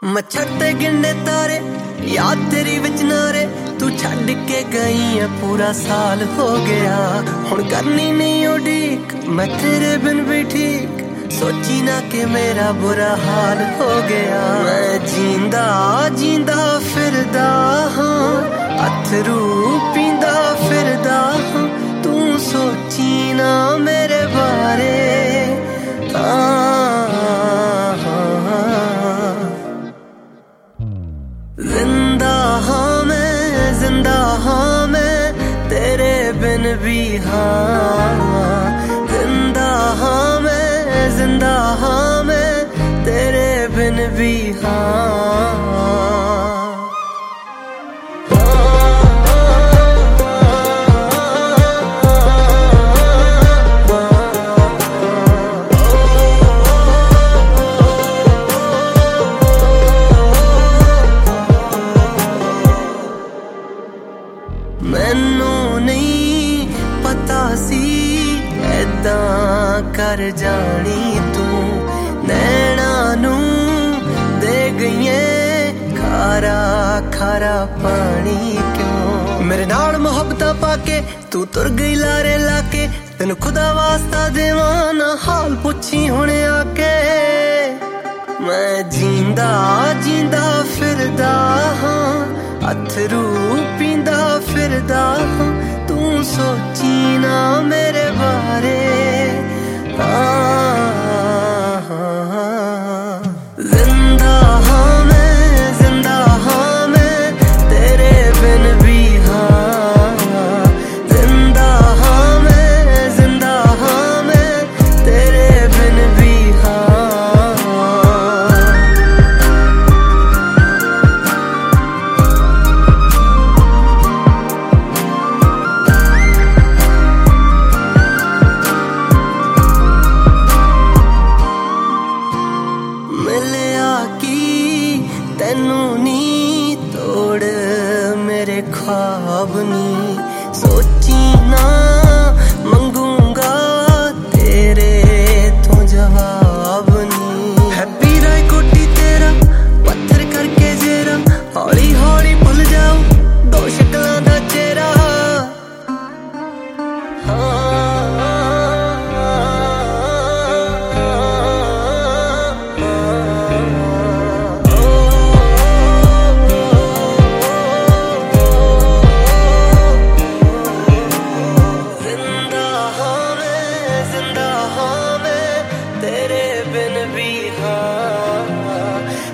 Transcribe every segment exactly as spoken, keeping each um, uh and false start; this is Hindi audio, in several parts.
मैं छड़ते गिंडे तारे याद तेरी विच नारे तू छड़ के गई है पूरा साल हो गया हुण करनी नहीं उड़ीक मैं तेरे बिन भी ठीक सोची ना कि मेरा बुरा हाल हो गया मैं जींदा जींदा फिरदा हाँ अथरू पींदा फिरदा हाँ तू सोची ना मेरे बारे जिंदा हाँ मैं जिंदा हाँ मैं तेरे बिन भी हाँ जिंदा हाँ मैं जिंदा हाँ मैं तेरे बिन भी हाँ मैनू नहीं पता सी ऐदां कर जानी तू नैना नू दे गईए खारा खारा पानी क्यों मेरे नाल मोहब्बतां पाके तू तुर गई लारे लाके तेनू खुदा वास्ता देवां ना हाल पुछी हुणे आके मैं जींदा जींदा फिरदा हाँ अथरू पींदा फिरदा हाँ तू सोची ना मेरे बारे जिंदा हाँ मैं जिंदा हाँ मैं तेरे बिन भी हाँ जिंदा हाँ मैं जिंदा हाँ मैं तेरे बिन भी हाँ तैनू नी तोड़ मेरे ख्वाब नी सोची ना मंगूंगा तेरे तो जवाब नी हैप्पी राय कोटी तेरा पत्थर करके जेरा हौली हौली भुल जाओ दो शक्लां दा चेहरा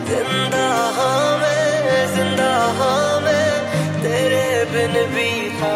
जिंदा हाँ मैं जिंदा हाँ मैं तेरे बिन भी हाँ